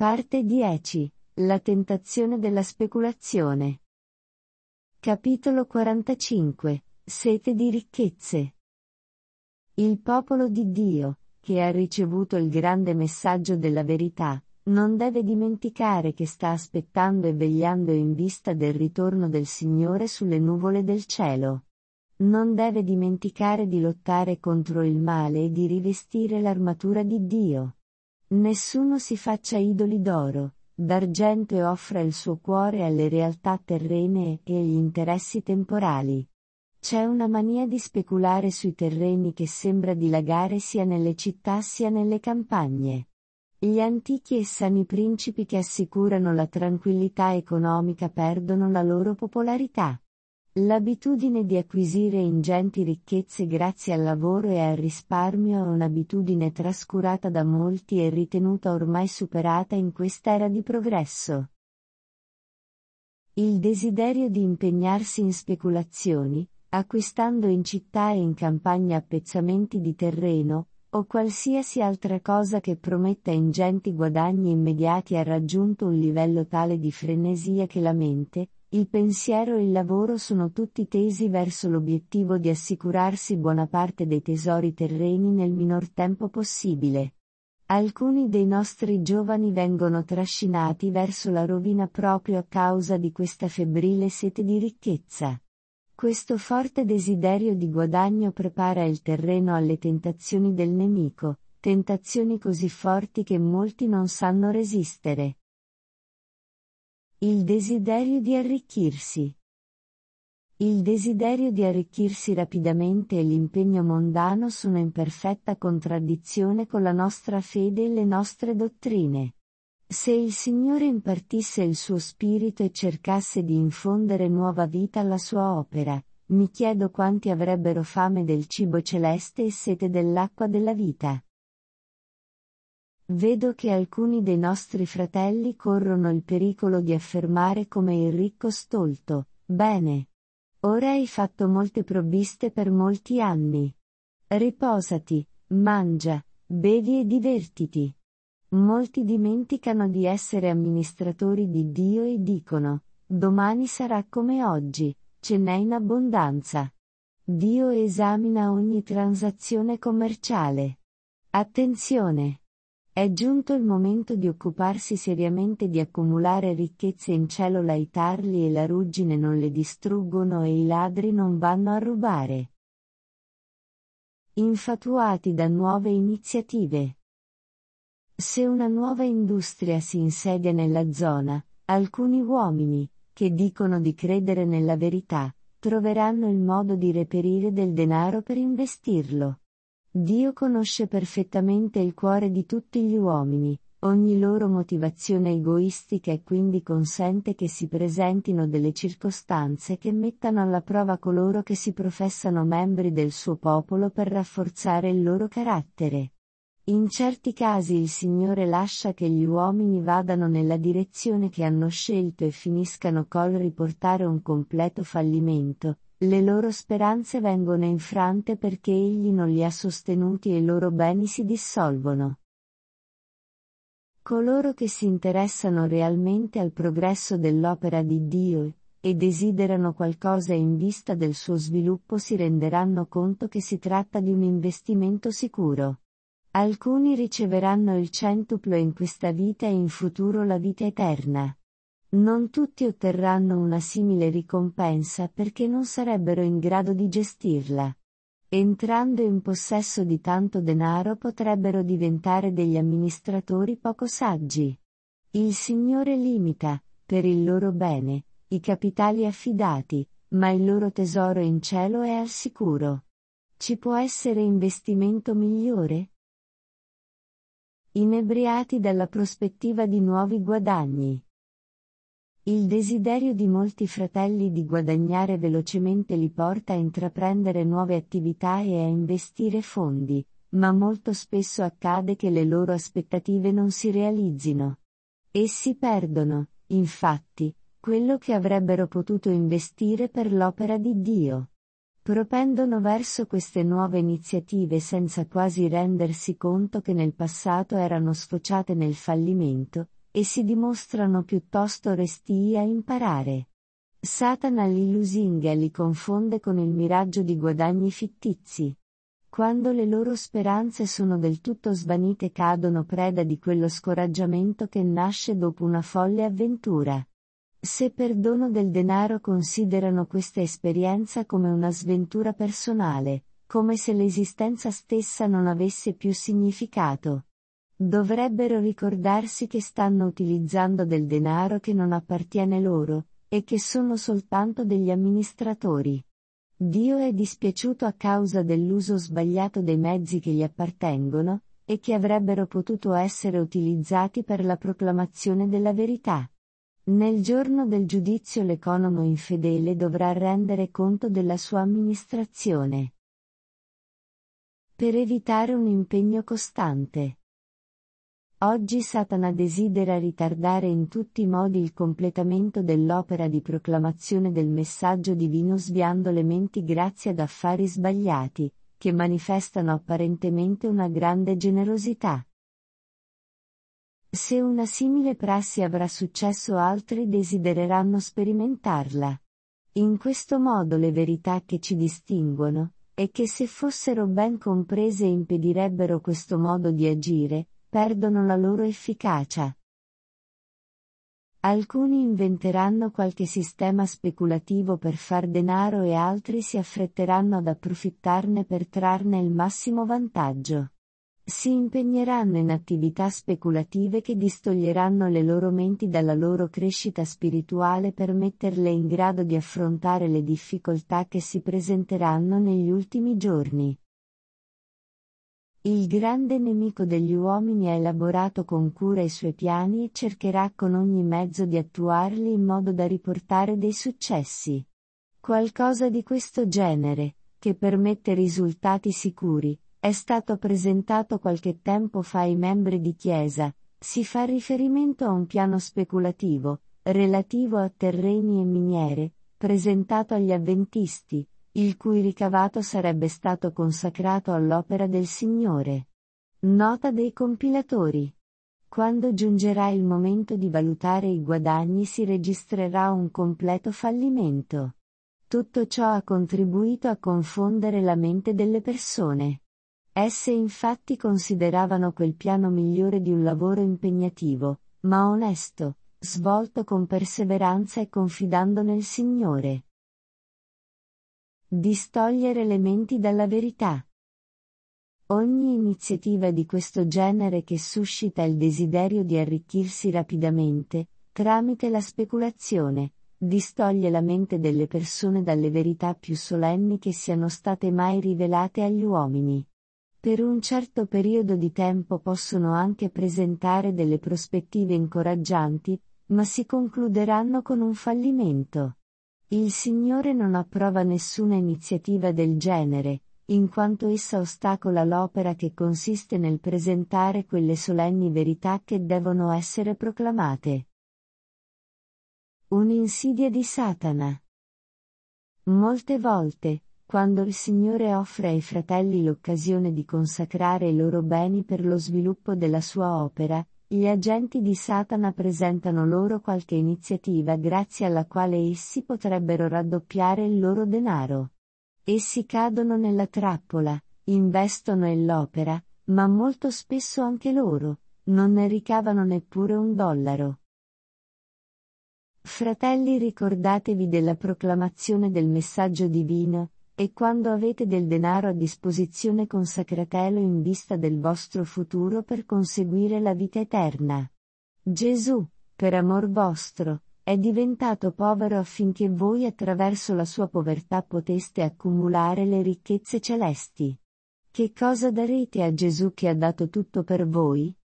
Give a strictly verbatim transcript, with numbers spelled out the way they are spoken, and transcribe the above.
Parte dieci. La tentazione della speculazione. Capitolo quarantacinque. Sete di ricchezze. Il popolo di Dio, che ha ricevuto il grande messaggio della verità, non deve dimenticare che sta aspettando e vegliando in vista del ritorno del Signore sulle nuvole del cielo. Non deve dimenticare di lottare contro il male e di rivestire l'armatura di Dio. Nessuno si faccia idoli d'oro, d'argento e offra il suo cuore alle realtà terrene e agli interessi temporali. C'è una mania di speculare sui terreni che sembra dilagare sia nelle città sia nelle campagne. Gli antichi e sani principi che assicurano la tranquillità economica perdono la loro popolarità. L'abitudine di acquisire ingenti ricchezze grazie al lavoro e al risparmio è un'abitudine trascurata da molti e ritenuta ormai superata in quest'era di progresso. Il desiderio di impegnarsi in speculazioni, acquistando in città e in campagna appezzamenti di terreno, o qualsiasi altra cosa che prometta ingenti guadagni immediati ha raggiunto un livello tale di frenesia che la mente, il pensiero e il lavoro sono tutti tesi verso l'obiettivo di assicurarsi buona parte dei tesori terreni nel minor tempo possibile. Alcuni dei nostri giovani vengono trascinati verso la rovina proprio a causa di questa febbrile sete di ricchezza. Questo forte desiderio di guadagno prepara il terreno alle tentazioni del nemico, tentazioni così forti che molti non sanno resistere. Il desiderio di arricchirsi. Il desiderio di arricchirsi rapidamente e l'impegno mondano sono in perfetta contraddizione con la nostra fede e le nostre dottrine. Se il Signore impartisse il suo spirito e cercasse di infondere nuova vita alla sua opera, mi chiedo quanti avrebbero fame del cibo celeste e sete dell'acqua della vita. Vedo che alcuni dei nostri fratelli corrono il pericolo di affermare come il ricco stolto: bene. Ora hai fatto molte provviste per molti anni. Riposati, mangia, bevi e divertiti. Molti dimenticano di essere amministratori di Dio e dicono: domani sarà come oggi, ce n'è in abbondanza. Dio esamina ogni transazione commerciale. Attenzione! È giunto il momento di occuparsi seriamente di accumulare ricchezze in cielo. I tarli e la ruggine non le distruggono e i ladri non vanno a rubare. Infatuati da nuove iniziative. Se una nuova industria si insedia nella zona, alcuni uomini, che dicono di credere nella verità, troveranno il modo di reperire del denaro per investirlo. Dio conosce perfettamente il cuore di tutti gli uomini, ogni loro motivazione egoistica e quindi consente che si presentino delle circostanze che mettano alla prova coloro che si professano membri del suo popolo per rafforzare il loro carattere. In certi casi il Signore lascia che gli uomini vadano nella direzione che hanno scelto e finiscano col riportare un completo fallimento. Le loro speranze vengono infrante perché Egli non li ha sostenuti e i loro beni si dissolvono. Coloro che si interessano realmente al progresso dell'opera di Dio, e desiderano qualcosa in vista del suo sviluppo si renderanno conto che si tratta di un investimento sicuro. Alcuni riceveranno il centuplo in questa vita e in futuro la vita eterna. Non tutti otterranno una simile ricompensa perché non sarebbero in grado di gestirla. Entrando in possesso di tanto denaro potrebbero diventare degli amministratori poco saggi. Il Signore limita, per il loro bene, i capitali affidati, ma il loro tesoro in cielo è al sicuro. Ci può essere investimento migliore? Inebriati dalla prospettiva di nuovi guadagni. Il desiderio di molti fratelli di guadagnare velocemente li porta a intraprendere nuove attività e a investire fondi, ma molto spesso accade che le loro aspettative non si realizzino. Essi perdono, infatti, quello che avrebbero potuto investire per l'opera di Dio. Propendono verso queste nuove iniziative senza quasi rendersi conto che nel passato erano sfociate nel fallimento, e si dimostrano piuttosto restii a imparare. Satana li lusinga e li confonde con il miraggio di guadagni fittizi. Quando le loro speranze sono del tutto svanite cadono preda di quello scoraggiamento che nasce dopo una folle avventura. Se per dono del denaro considerano questa esperienza come una sventura personale, come se l'esistenza stessa non avesse più significato. Dovrebbero ricordarsi che stanno utilizzando del denaro che non appartiene loro, e che sono soltanto degli amministratori. Dio è dispiaciuto a causa dell'uso sbagliato dei mezzi che gli appartengono, e che avrebbero potuto essere utilizzati per la proclamazione della verità. Nel giorno del giudizio l'economo infedele dovrà rendere conto della sua amministrazione. Per evitare un impegno costante. Oggi Satana desidera ritardare in tutti i modi il completamento dell'opera di proclamazione del messaggio divino sviando le menti grazie ad affari sbagliati, che manifestano apparentemente una grande generosità. Se una simile prassi avrà successo altri desidereranno sperimentarla. In questo modo le verità che ci distinguono, e che se fossero ben comprese impedirebbero questo modo di agire, perdono la loro efficacia. Alcuni inventeranno qualche sistema speculativo per far denaro e altri si affretteranno ad approfittarne per trarne il massimo vantaggio. Si impegneranno in attività speculative che distoglieranno le loro menti dalla loro crescita spirituale per metterle in grado di affrontare le difficoltà che si presenteranno negli ultimi giorni. Il grande nemico degli uomini ha elaborato con cura i suoi piani e cercherà con ogni mezzo di attuarli in modo da riportare dei successi. Qualcosa di questo genere, che permette risultati sicuri, è stato presentato qualche tempo fa ai membri di Chiesa. Si fa riferimento a un piano speculativo, relativo a terreni e miniere, presentato agli avventisti, il cui ricavato sarebbe stato consacrato all'opera del Signore. Nota dei compilatori. Quando giungerà il momento di valutare i guadagni si registrerà un completo fallimento. Tutto ciò ha contribuito a confondere la mente delle persone. Esse infatti consideravano quel piano migliore di un lavoro impegnativo, ma onesto, svolto con perseveranza e confidando nel Signore. Distogliere le menti dalla verità. Ogni iniziativa di questo genere che suscita il desiderio di arricchirsi rapidamente, tramite la speculazione, distoglie la mente delle persone dalle verità più solenni che siano state mai rivelate agli uomini. Per un certo periodo di tempo possono anche presentare delle prospettive incoraggianti, ma si concluderanno con un fallimento. Il Signore non approva nessuna iniziativa del genere, in quanto essa ostacola l'opera che consiste nel presentare quelle solenni verità che devono essere proclamate. Un'insidia di Satana. Molte volte, quando il Signore offre ai fratelli l'occasione di consacrare i loro beni per lo sviluppo della sua opera, gli agenti di Satana presentano loro qualche iniziativa grazie alla quale essi potrebbero raddoppiare il loro denaro. Essi cadono nella trappola, investono nell'opera, ma molto spesso anche loro non ne ricavano neppure un dollaro. Fratelli, ricordatevi della proclamazione del messaggio divino, e quando avete del denaro a disposizione consacratelo in vista del vostro futuro per conseguire la vita eterna. Gesù, per amor vostro, è diventato povero affinché voi attraverso la sua povertà poteste accumulare le ricchezze celesti. Che cosa darete a Gesù che ha dato tutto per voi?